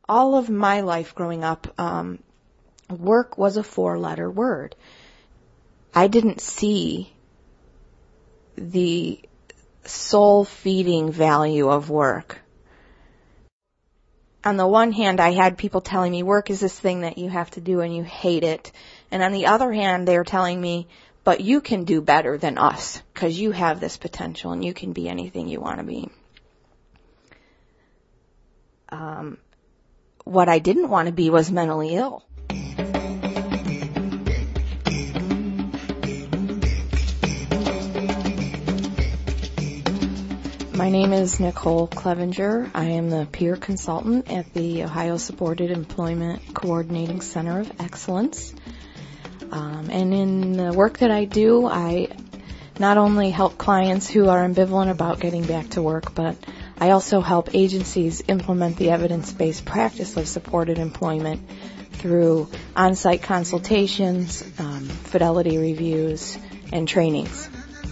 all of my life growing up, work was a 4-letter word. I didn't see the soul-feeding value of work. On the one hand, I had people telling me work is this thing that you have to do and you hate it. And on the other hand, they were telling me, but you can do better than us because you have this potential and you can be anything you want to be. What I didn't want to be was mentally ill. My name is Nicole Clevenger. I am the peer consultant at the Ohio Supported Employment Coordinating Center of Excellence. And in the work that I do, I not only help clients who are ambivalent about getting back to work, but I also help agencies implement the evidence-based practice of supported employment through on-site consultations, fidelity reviews, and trainings.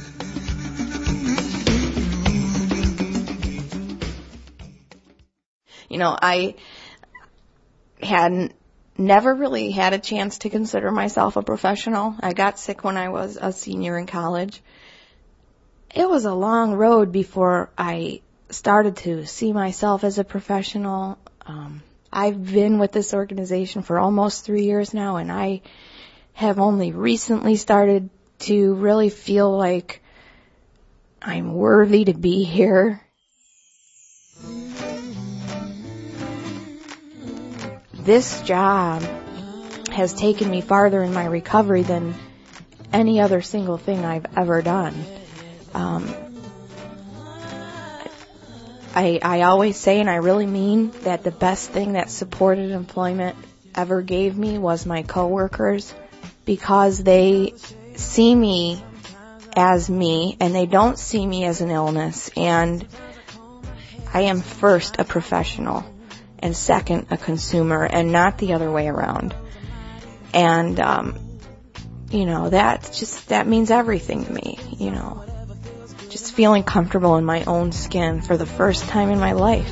You know, I had never really had a chance to consider myself a professional. I got sick when I was a senior in college. It was a long road before I started to see myself as a professional. I've been with this organization for almost 3 years now, and I have only recently started to really feel like I'm worthy to be here. This job has taken me farther in my recovery than any other single thing I've ever done. I always say, and I really mean, that the best thing that supported employment ever gave me was my coworkers, because they see me as me and they don't see me as an illness. And I am first a professional and second a consumer, and not the other way around. And that means everything to me, just feeling comfortable in my own skin for the first time in my life.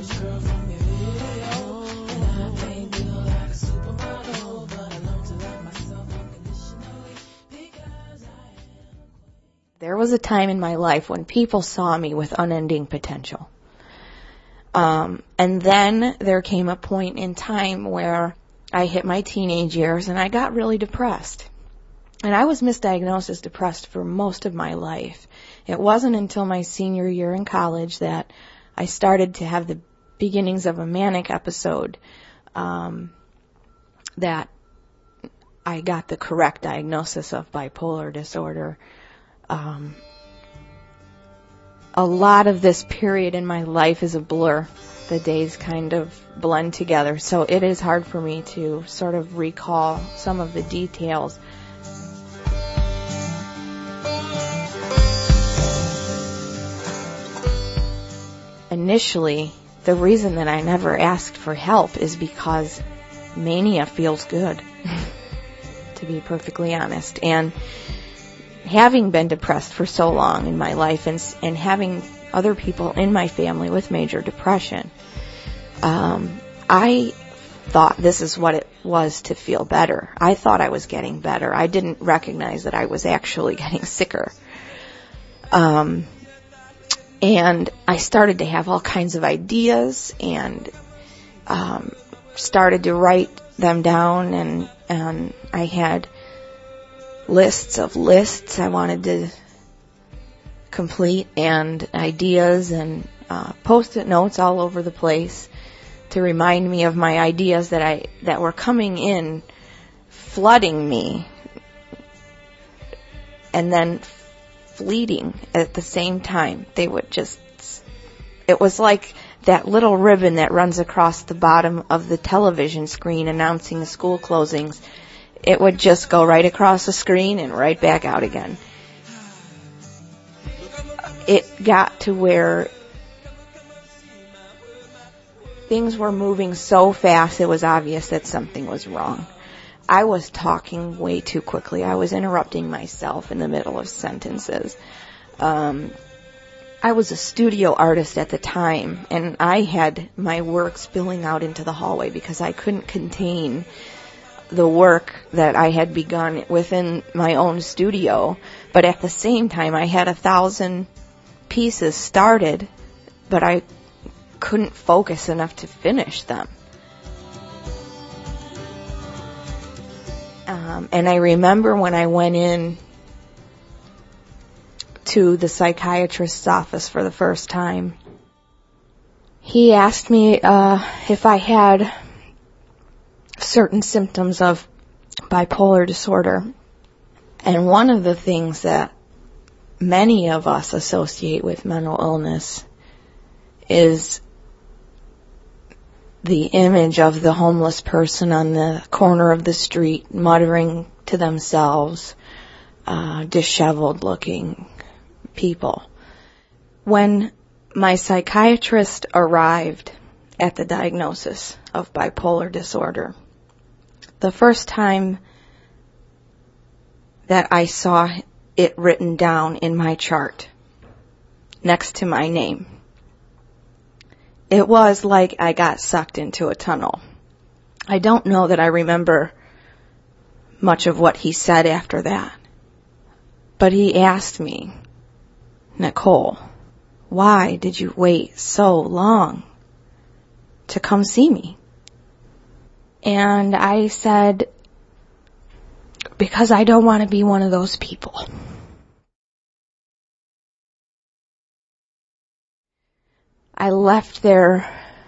There was a time in my life when people saw me with unending potential. And then there came a point in time where I hit my teenage years and I got really depressed. And I was misdiagnosed as depressed for most of my life. It wasn't until my senior year in college that I started to have the beginnings of a manic episode, that I got the correct diagnosis of bipolar disorder. A lot of this period in my life is a blur. The days kind of blend together, so it is hard for me to sort of recall some of the details. Initially, the reason that I never asked for help is because mania feels good, to be perfectly honest. And having been depressed for so long in my life and having other people in my family with major depression, I thought this is what it was to feel better. I thought I was getting better. I didn't recognize that I was actually getting sicker. And I started to have all kinds of ideas and started to write them down, and I had lists of lists I wanted to complete, and ideas, and post-it notes all over the place to remind me of my ideas that were coming in, flooding me, and then fleeting at the same time. They would it was like that little ribbon that runs across the bottom of the television screen announcing the school closings. It would just go right across the screen and right back out again. It got to where things were moving so fast it was obvious that something was wrong. I was talking way too quickly. I was interrupting myself in the middle of sentences. I was a studio artist at the time, and I had my work spilling out into the hallway because I couldn't contain the work that I had begun within my own studio. But at the same time, I had 1,000 pieces started, but I couldn't focus enough to finish them. And I remember when I went in to the psychiatrist's office for the first time, he asked me if I had certain symptoms of bipolar disorder. And one of the things that many of us associate with mental illness is the image of the homeless person on the corner of the street muttering to themselves, disheveled looking people. When my psychiatrist arrived at the diagnosis of bipolar disorder, the first time that I saw it written down in my chart next to my name, it was like I got sucked into a tunnel. I don't know that I remember much of what he said after that, but he asked me, "Nicole, why did you wait so long to come see me?" And I said, "Because I don't want to be one of those people." I left there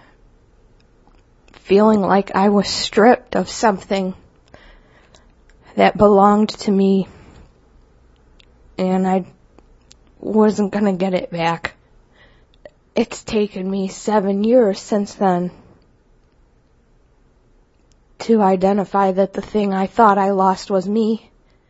feeling like I was stripped of something that belonged to me, and I wasn't going to get it back. It's taken me 7 years since then to identify that the thing I thought I lost was me.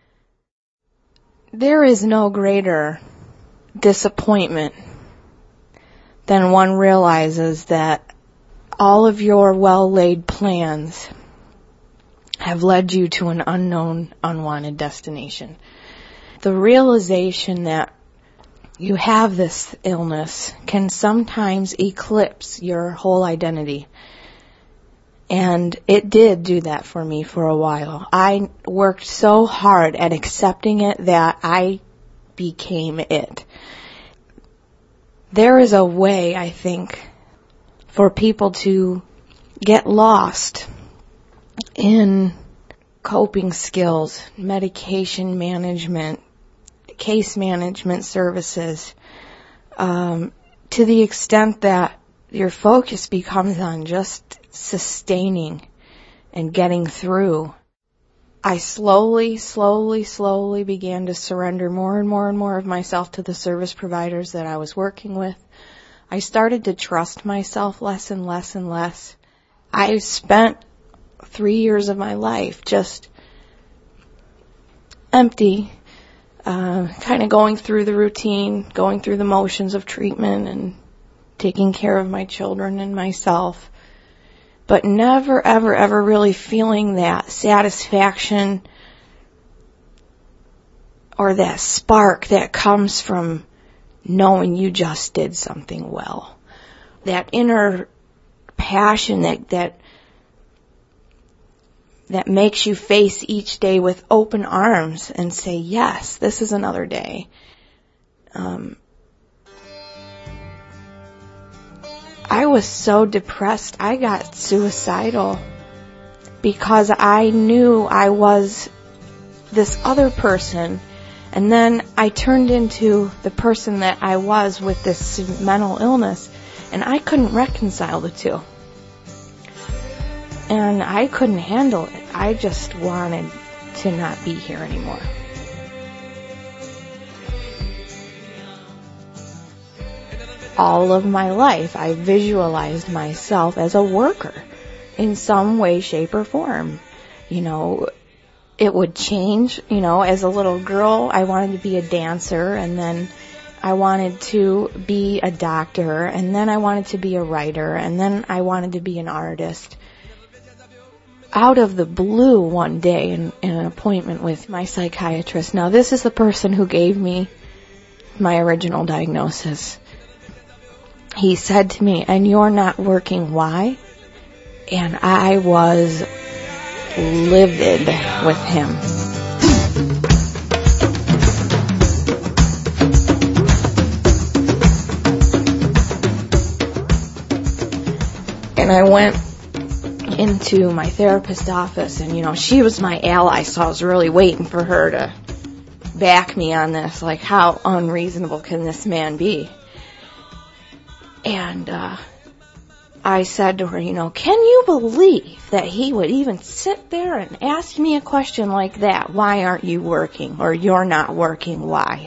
There is no greater disappointment than one realizes that all of your well-laid plans have led you to an unknown, unwanted destination. The realization that you have this illness can sometimes eclipse your whole identity. And it did do that for me for a while. I worked so hard at accepting it that I became it. There is a way, I think, for people to get lost in coping skills, medication management, case management services, to the extent that your focus becomes on just sustaining and getting through. I slowly began to surrender more and more of myself to the service providers that I was working with. I started to trust myself less and less. I spent 3 years of my life just empty, kind of going through the routine, going through the motions of treatment and taking care of my children and myself, but never, ever really feeling that satisfaction or that spark that comes from knowing you just did something well. That inner passion that makes you face each day with open arms and say, yes, this is another day. I was so depressed, I got suicidal because I knew I was this other person, and then I turned into the person that I was with this mental illness, and I couldn't reconcile the two. And I couldn't handle it. I just wanted to not be here anymore. All of my life, I visualized myself as a worker in some way, shape, or form. You know, it would change. You know, as a little girl, I wanted to be a dancer, and then I wanted to be a doctor, and then I wanted to be a writer, and then I wanted to be an artist. Out of the blue one day in an appointment with my psychiatrist. Now, this is the person who gave me my original diagnosis. he said to me, "And you're not working, why?" And I was livid with him. And I went into my therapist's office, and she was my ally, so I was really waiting for her to back me on this. Like, how unreasonable can this man be? And I said to her, "Can you believe that he would even sit there and ask me a question like that? Why aren't you working? Or you're not working, why?"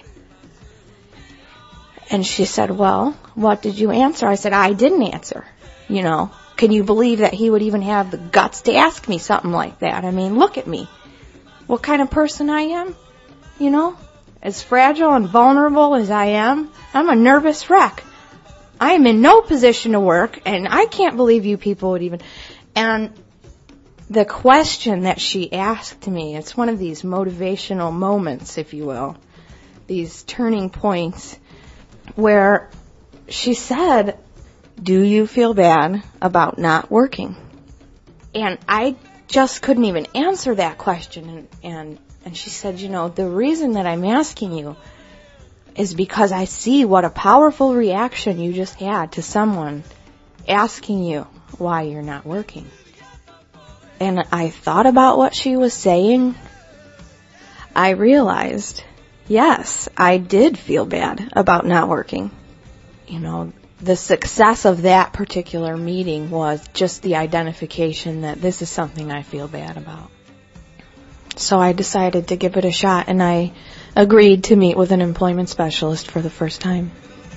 And she said, "Well, what did you answer?" I said, "I didn't answer. Can you believe that he would even have the guts to ask me something like that? I mean, look at me. What kind of person I am? As fragile and vulnerable as I am, I'm a nervous wreck. I am in no position to work, and I can't believe you people would even..." And the question that she asked me, it's one of these motivational moments, if you will, these turning points, where she said, "Do you feel bad about not working?" And I just couldn't even answer that question. And she said, "The reason that I'm asking you is because I see what a powerful reaction you just had to someone asking you why you're not working." And I thought about what she was saying. I realized, yes, I did feel bad about not working. The success of that particular meeting was just the identification that this is something I feel bad about. So I decided to give it a shot, and I agreed to meet with an employment specialist for the first time.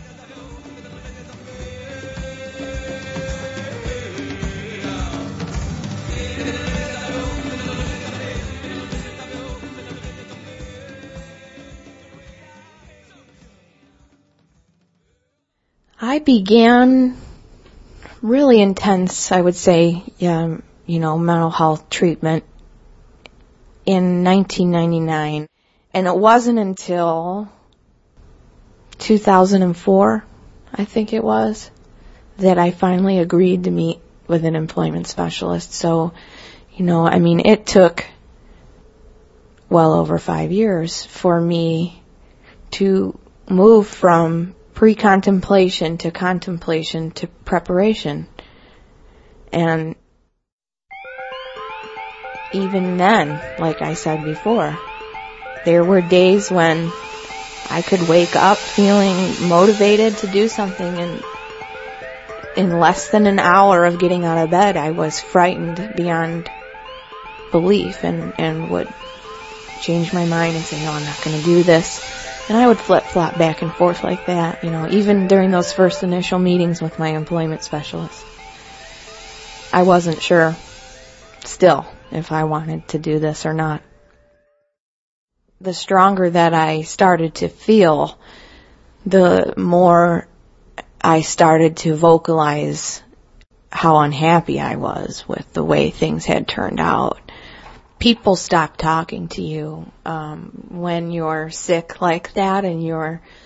I began really intense, I would say, mental health treatment in 1999. And it wasn't until 2004, I think it was, that I finally agreed to meet with an employment specialist. So, it took well over 5 years for me to move from pre-contemplation to contemplation to preparation. And even then, like I said before, there were days when I could wake up feeling motivated to do something, and in less than an hour of getting out of bed, I was frightened beyond belief and would change my mind and say, "No, I'm not going to do this." And I would flip-flop back and forth like that, even during those first initial meetings with my employment specialist. I wasn't sure still if I wanted to do this or not. The stronger that I started to feel, the more I started to vocalize how unhappy I was with the way things had turned out. People stop talking to you when you're sick like that, and you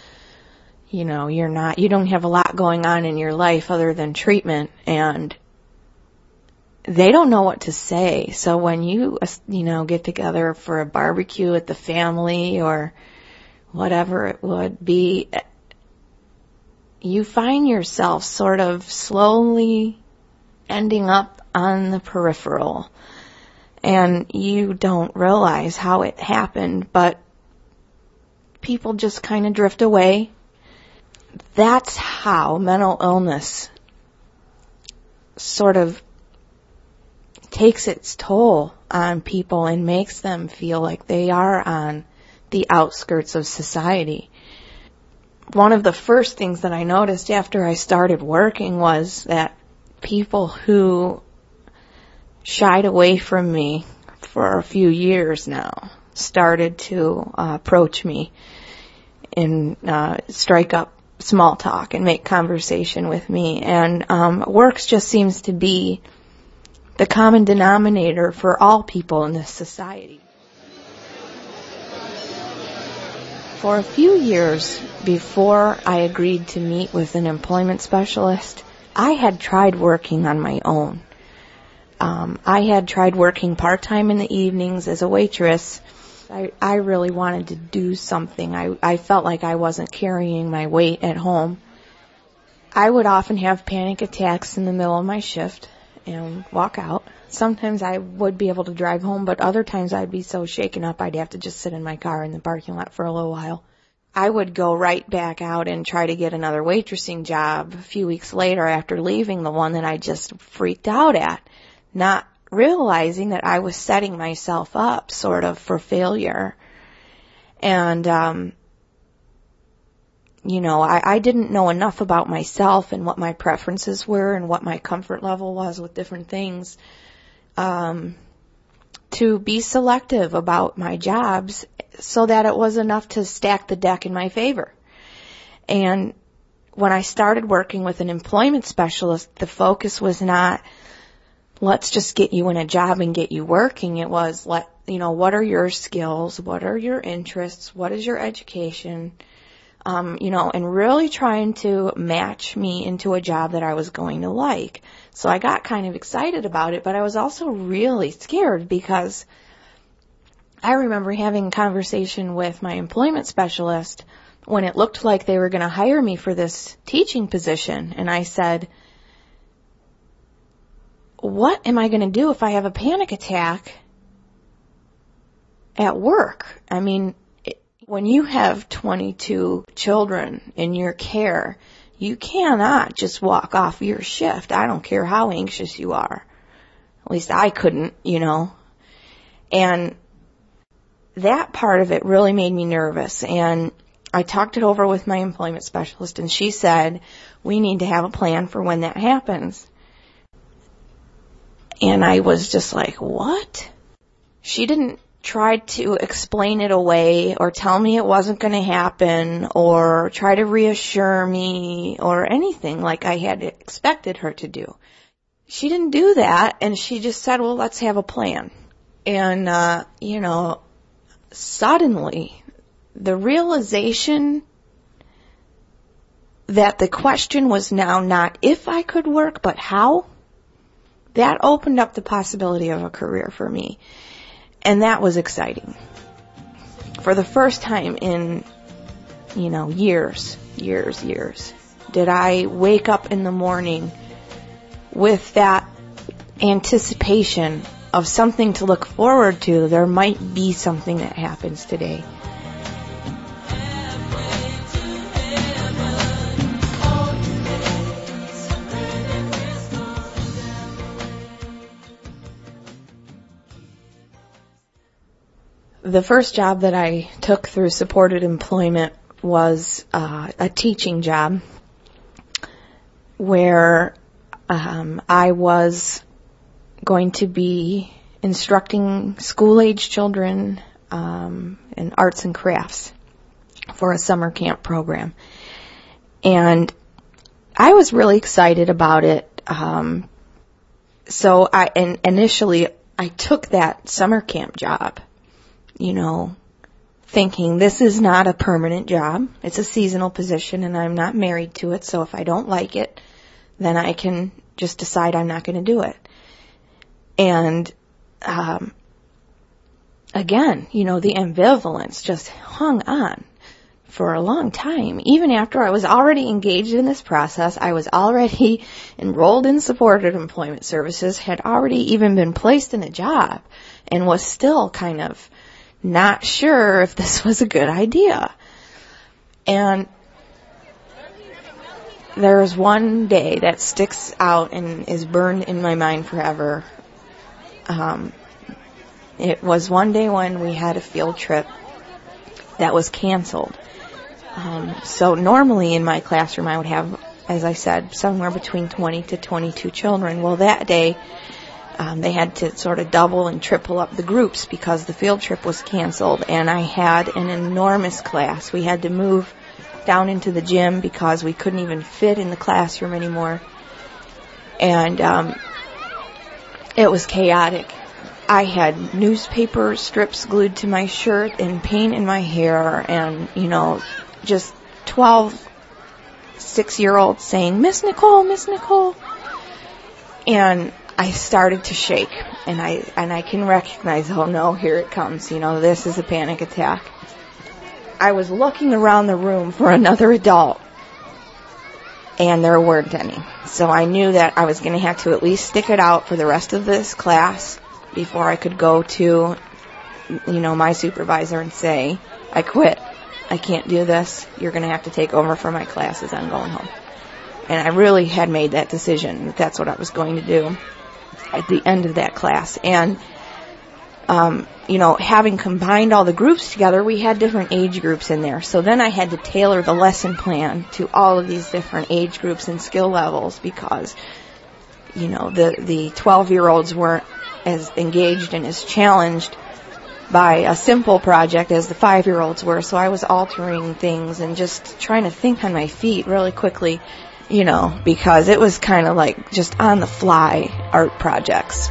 don't have a lot going on in your life other than treatment, and they don't know what to say. So when you get together for a barbecue at the family or whatever it would be, you find yourself sort of slowly ending up on the peripheral. And you don't realize how it happened, but people just kind of drift away. That's how mental illness sort of takes its toll on people and makes them feel like they are on the outskirts of society. One of the first things that I noticed after I started working was that people who shied away from me for a few years now started to approach me and strike up small talk and make conversation with me. And works just seems to be the common denominator for all people in this society. For a few years before I agreed to meet with an employment specialist, I had tried working on my own. I had tried working part-time in the evenings as a waitress. I really wanted to do something. I felt like I wasn't carrying my weight at home. I would often have panic attacks in the middle of my shift and walk out. Sometimes I would be able to drive home, but other times I'd be so shaken up I'd have to just sit in my car in the parking lot for a little while. I would go right back out and try to get another waitressing job a few weeks later after leaving the one that I just freaked out at, not realizing that I was setting myself up sort of for failure. And, I didn't know enough about myself and what my preferences were and what my comfort level was with different things to be selective about my jobs so that it was enough to stack the deck in my favor. And when I started working with an employment specialist, the focus was not, let's just get you in a job and get you working. It was, what are your skills? What are your interests? What is your education? And really trying to match me into a job that I was going to like. So I got kind of excited about it, but I was also really scared because I remember having a conversation with my employment specialist when it looked like they were going to hire me for this teaching position. And I said, what am I going to do if I have a panic attack at work? I mean, when you have 22 children in your care, you cannot just walk off your shift. I don't care how anxious you are. At least I couldn't, And that part of it really made me nervous. And I talked it over with my employment specialist, and she said, we need to have a plan for when that happens. And I was just like, what? She didn't try to explain it away or tell me it wasn't going to happen or try to reassure me or anything like I had expected her to do. She didn't do that, and she just said, well, let's have a plan. And, suddenly the realization that the question was now not if I could work, but how, that opened up the possibility of a career for me. And that was exciting. For the first time in, years, did I wake up in the morning with that anticipation of something to look forward to. There might be something that happens today. The first job that I took through supported employment was a teaching job where I was going to be instructing school-age children in arts and crafts for a summer camp program. And I was really excited about it. So initially I took that summer camp job, thinking this is not a permanent job. It's a seasonal position and I'm not married to it. So if I don't like it, then I can just decide I'm not going to do it. And, again, the ambivalence just hung on for a long time. Even after I was already engaged in this process, I was already enrolled in supported employment services, had already even been placed in a job, and was still kind of not sure if this was a good idea. And there's one day that sticks out and is burned in my mind forever. It was one day when we had a field trip that was canceled. So normally in my classroom I would have, as I said, somewhere between 20 to 22 children. Well, that day they had to sort of double and triple up the groups because the field trip was canceled, and I had an enormous class. We had to move down into the gym because we couldn't even fit in the classroom anymore. And it was chaotic. I had newspaper strips glued to my shirt and paint in my hair and, just 12 6-year-olds saying, Miss Nicole, Miss Nicole. And I started to shake, and I can recognize, oh no, here it comes, this is a panic attack. I was looking around the room for another adult, and there weren't any. So I knew that I was going to have to at least stick it out for the rest of this class before I could go to, my supervisor and say, I quit. I can't do this. You're going to have to take over for my classes. I'm going home. And I really had made that decision that that's what I was going to do at the end of that class. And, having combined all the groups together, we had different age groups in there. So then I had to tailor the lesson plan to all of these different age groups and skill levels because, the 12-year-olds weren't as engaged and as challenged by a simple project as the 5-year-olds were. So I was altering things and just trying to think on my feet really quickly, because it was kind of like just on the fly art projects.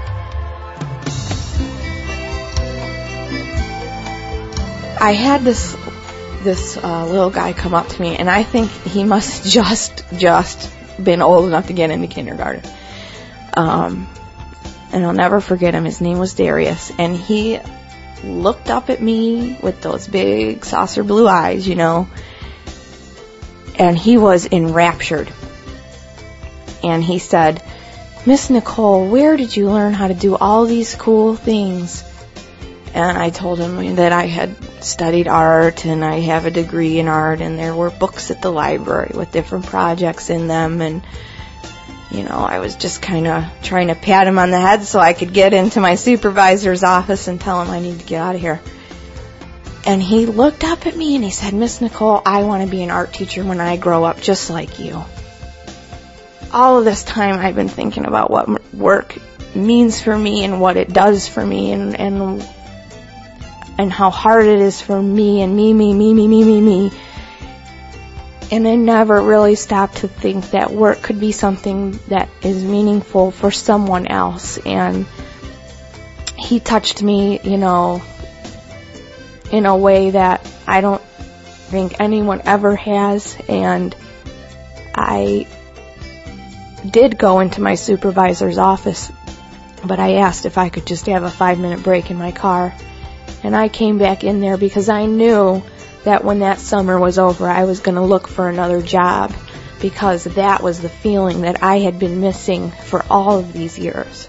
I had this little guy come up to me, and I think he must just been old enough to get into kindergarten. And I'll never forget him. His name was Darius, and he looked up at me with those big saucer blue eyes, and he was enraptured. And he said, Miss Nicole, where did you learn how to do all these cool things? And I told him that I had studied art and I have a degree in art, and there were books at the library with different projects in them, and I was just kind of trying to pat him on the head so I could get into my supervisor's office and tell him I need to get out of here. And he looked up at me and he said, Miss Nicole, I want to be an art teacher when I grow up just like you. All of this time I've been thinking about what work means for me and what it does for me and how hard it is for me and me. And I never really stopped to think that work could be something that is meaningful for someone else. And he touched me, in a way that I don't think anyone ever has. And I did go into my supervisor's office, but I asked if I could just have a 5-minute break in my car. And I came back in there because I knew that when that summer was over, I was going to look for another job, because that was the feeling that I had been missing for all of these years.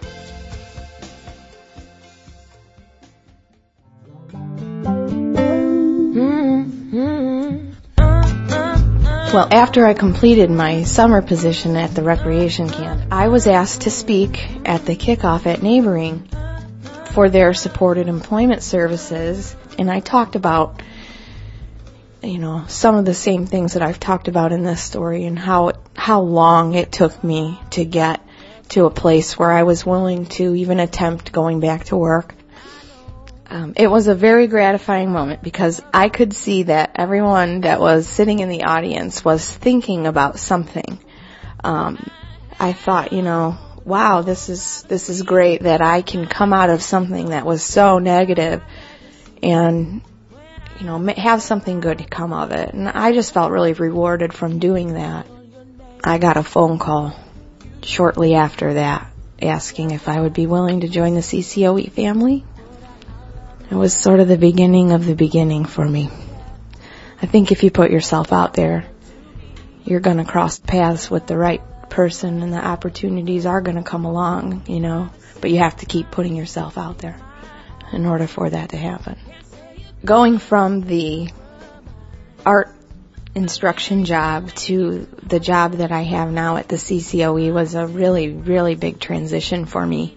Well, after I completed my summer position at the recreation camp, I was asked to speak at the kickoff at Neighboring for their supported employment services, and I talked about some of the same things that I've talked about in this story, and how long it took me to get to a place where I was willing to even attempt going back to work. It was a very gratifying moment because I could see that everyone that was sitting in the audience was thinking about something. I thought, wow, this is great that I can come out of something that was so negative and have something good come of it. And I just felt really rewarded from doing that. I got a phone call shortly after that asking if I would be willing to join the CCOE family. It was sort of the beginning for me. I think if you put yourself out there, you're going to cross paths with the right person and the opportunities are going to come along, but you have to keep putting yourself out there in order for that to happen. Going from the art instruction job to the job that I have now at the CCOE was a really, really big transition for me.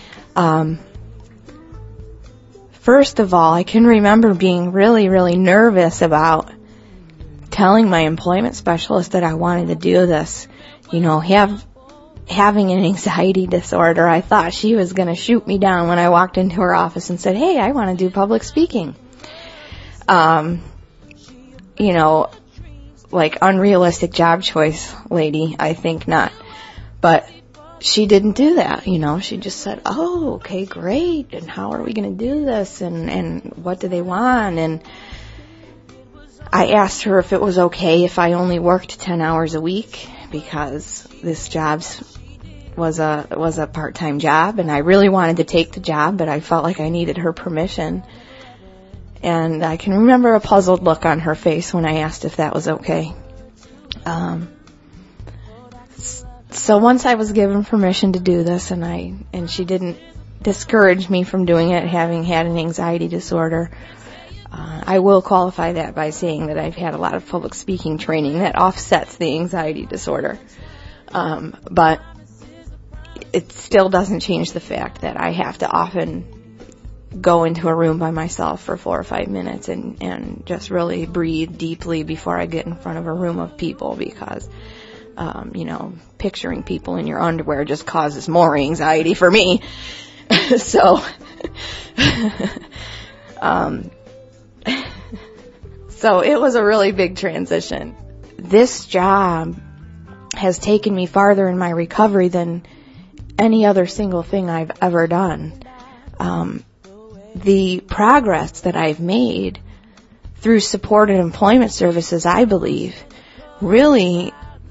First of all, I can remember being really, really nervous about telling my employment specialist that I wanted to do this. Having an anxiety disorder, I thought she was going to shoot me down when I walked into her office and said, hey, I want to do public speaking. Like unrealistic job choice, lady, I think not. But she didn't do that, She just said, oh, okay, great, and how are we going to do this, and what do they want? And I asked her if it was okay if I only worked 10 hours a week, because this job was a part-time job, and I really wanted to take the job, but I felt like I needed her permission. And I can remember a puzzled look on her face when I asked if that was okay. So once I was given permission to do this, and she didn't discourage me from doing it, having had an anxiety disorder, I will qualify that by saying that I've had a lot of public speaking training that offsets the anxiety disorder. But it still doesn't change the fact that I have to often go into a room by myself for 4 or 5 minutes and just really breathe deeply before I get in front of a room of people, because picturing people in your underwear just causes more anxiety for me. So it was a really big transition. This job has taken me farther in my recovery than any other single thing I've ever done. The progress that I've made through supported employment services, I believe, really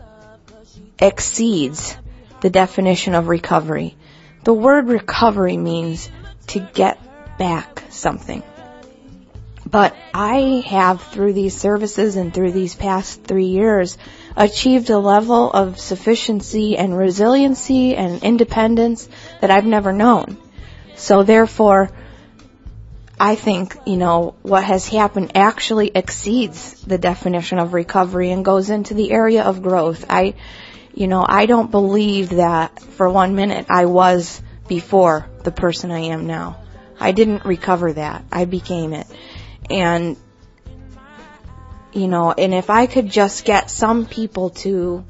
exceeds the definition of recovery. The word recovery means to get back something. But I have, through these services and through these past 3 years, achieved a level of sufficiency and resiliency and independence that I've never known. So therefore, I think, what has happened actually exceeds the definition of recovery and goes into the area of growth. I don't believe that for 1 minute I was before the person I am now. I didn't recover that. I became it. And if I could just get some people to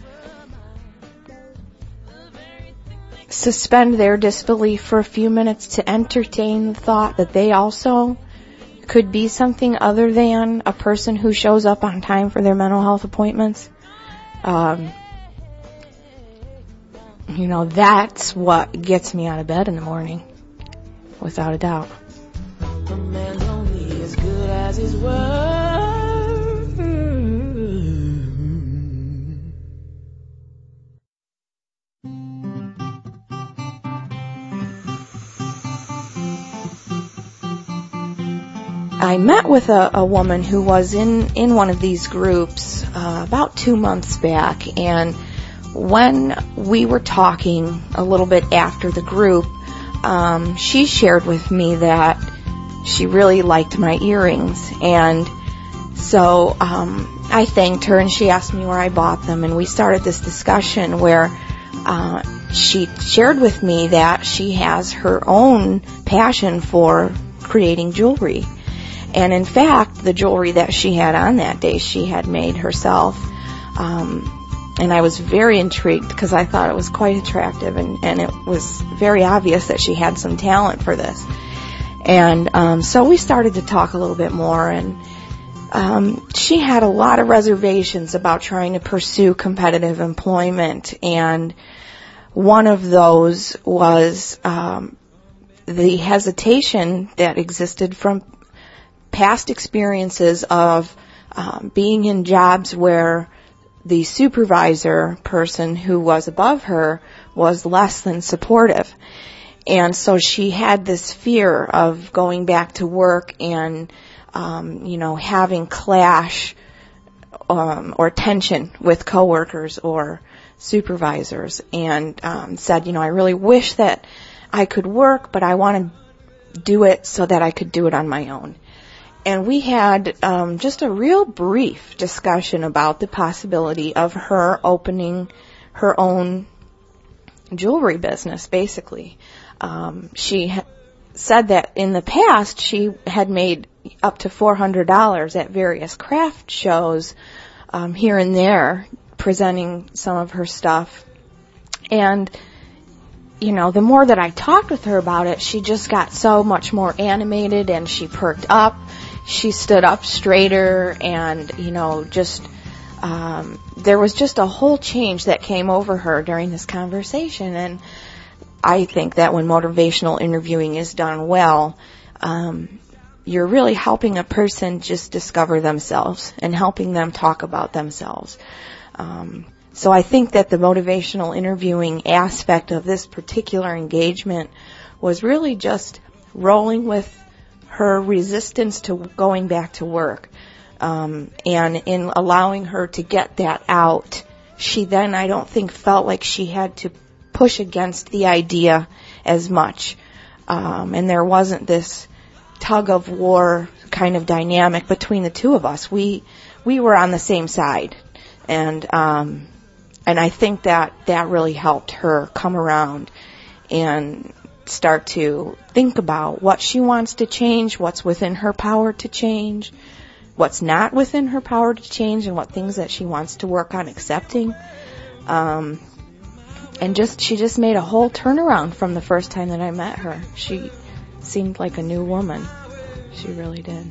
suspend their disbelief for a few minutes to entertain the thought that they also could be something other than a person who shows up on time for their mental health appointments, that's what gets me out of bed in the morning, without a doubt. A man's only as good as his word. I met with a woman who was in one of these groups about 2 months back, and when we were talking a little bit after the group, she shared with me that she really liked my earrings, and so I thanked her, and she asked me where I bought them, and we started this discussion where she shared with me that she has her own passion for creating jewelry. And in fact, the jewelry that she had on that day, she had made herself. And I was very intrigued because I thought it was quite attractive, and it was very obvious that she had some talent for this. And so we started to talk a little bit more, and she had a lot of reservations about trying to pursue competitive employment, and one of those was the hesitation that existed from past experiences of being in jobs where the supervisor person who was above her was less than supportive. And so she had this fear of going back to work and, having clash or tension with coworkers or supervisors, and said, I really wish that I could work, but I want to do it so that I could do it on my own. And we had just a real brief discussion about the possibility of her opening her own jewelry business, basically. She said that in the past she had made up to $400 at various craft shows here and there, presenting some of her stuff. And the more that I talked with her about it, she just got so much more animated, and she perked up. She stood up straighter, and, just there was just a whole change that came over her during this conversation. And I think that when motivational interviewing is done well, you're really helping a person just discover themselves and helping them talk about themselves. So I think that the motivational interviewing aspect of this particular engagement was really just rolling with her resistance to going back to work. And in allowing her to get that out, she then, I don't think, felt like she had to push against the idea as much. And there wasn't this tug of war kind of dynamic between the two of us. We were on the same side. And I think that really helped her come around and start to think about what she wants to change, what's within her power to change, what's not within her power to change, and what things that she wants to work on accepting. And she just made a whole turnaround from the first time that I met her. She seemed like a new woman. She really did.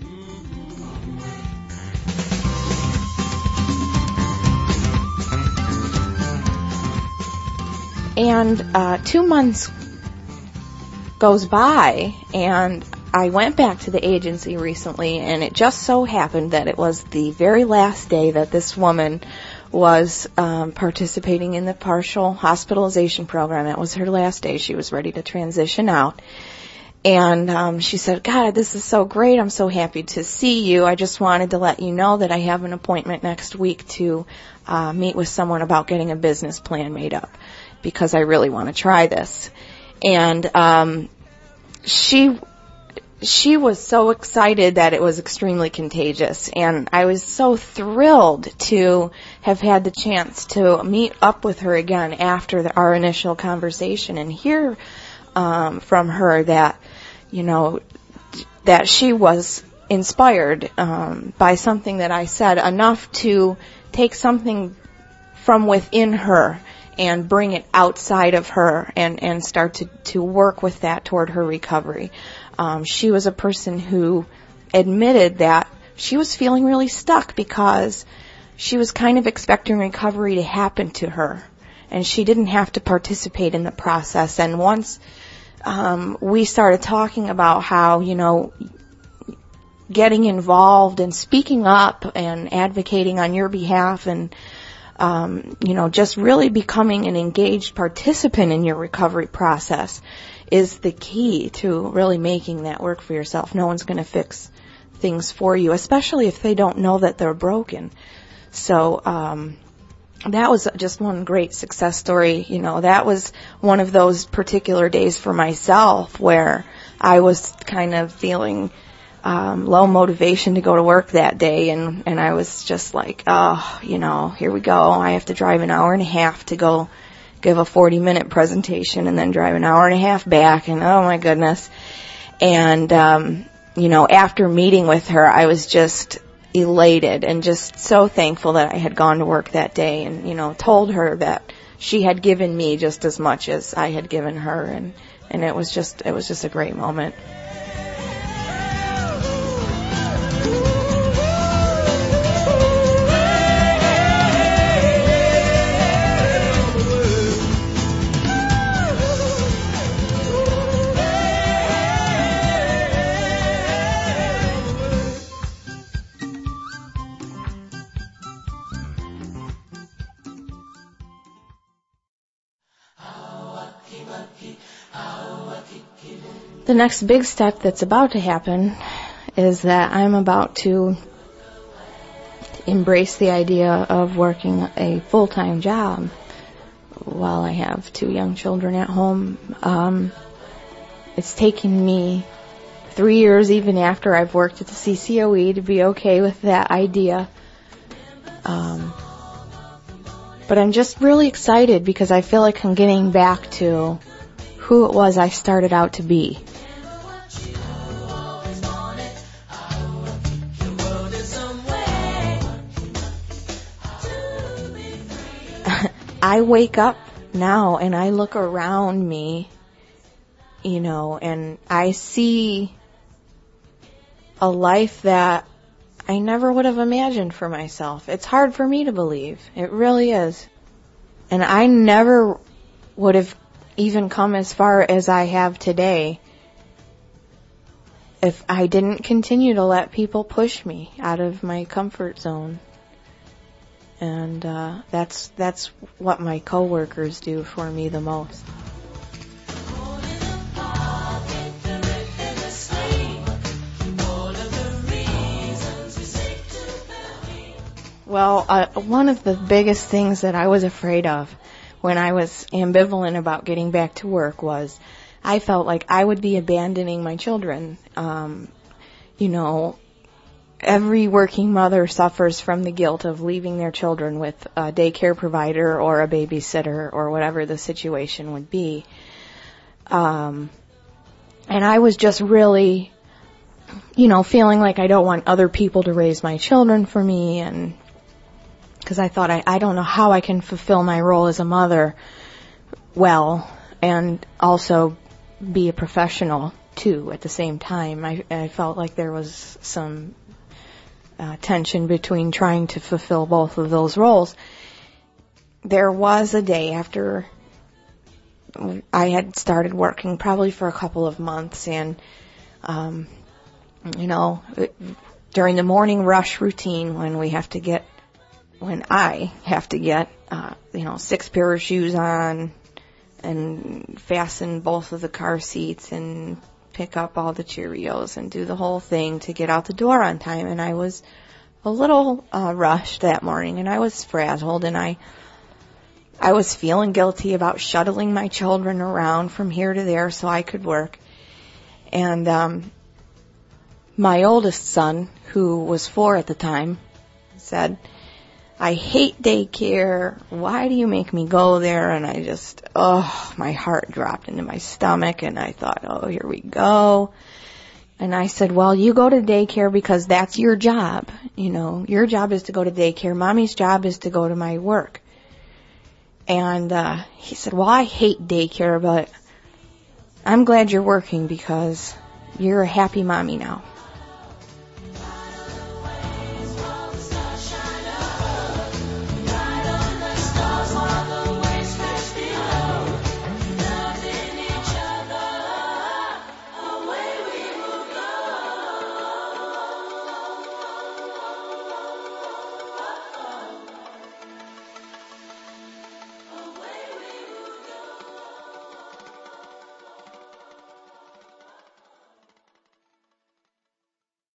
And 2 months goes by, and I went back to the agency recently, and it just so happened that it was the very last day that this woman was participating in the partial hospitalization program. It was her last day. She was ready to transition out. And she said, "God, this is so great. I'm so happy to see you. I just wanted to let you know that I have an appointment next week to meet with someone about getting a business plan made up, because I really want to try this." And she was so excited that it was extremely contagious, and I was so thrilled to have had the chance to meet up with her again after our initial conversation and hear from her that, that she was inspired by something that I said, enough to take something from within her and bring it outside of her and start to work with that toward her recovery. She was a person who admitted that she was feeling really stuck because she was kind of expecting recovery to happen to her, and she didn't have to participate in the process. And once we started talking about how, getting involved and speaking up and advocating on your behalf and just really becoming an engaged participant in your recovery process is the key to really making that work for yourself. No one's going to fix things for you, especially if they don't know that they're broken. So that was just one great success story. That was one of those particular days for myself where I was kind of feeling low motivation to go to work that day, and I was just like, here we go. I have to drive an hour and a half to go give a 40-minute presentation and then drive an hour and a half back, and oh my goodness. And, after meeting with her, I was just elated and just so thankful that I had gone to work that day and, told her that she had given me just as much as I had given her, and it was just a great moment. The next big step that's about to happen is that I'm about to embrace the idea of working a full-time job while I have 2 young children at home. It's taken me 3 years, even after I've worked at the CCOE, to be okay with that idea. But I'm just really excited because I feel like I'm getting back to who it was I started out to be. I wake up now and I look around me, and I see a life that I never would have imagined for myself. It's hard for me to believe. It really is. And I never would have even come as far as I have today if I didn't continue to let people push me out of my comfort zone. And that's what my coworkers do for me the most. Well, one of the biggest things that I was afraid of when I was ambivalent about getting back to work was I felt like I would be abandoning my children. Every working mother suffers from the guilt of leaving their children with a daycare provider or a babysitter or whatever the situation would be. And I was just really, feeling like I don't want other people to raise my children for me, and because I thought I don't know how I can fulfill my role as a mother well and also be a professional too at the same time. I felt like there was some tension between trying to fulfill both of those roles. There was a day after I had started working, probably for a couple of months, and during the morning rush routine when I have to get 6 pair of shoes on and fasten both of the car seats and pick up all the Cheerios and do the whole thing to get out the door on time. And I was a little rushed that morning, and I was frazzled, and I was feeling guilty about shuttling my children around from here to there so I could work. And my oldest son, who was 4 at the time, said, "I hate daycare. Why do you make me go there?" And I just, my heart dropped into my stomach, and I thought, here we go. And I said, well, you go to daycare because that's your job. Your job is to go to daycare. Mommy's job is to go to my work. And he said, well, I hate daycare, but I'm glad you're working because you're a happy mommy now.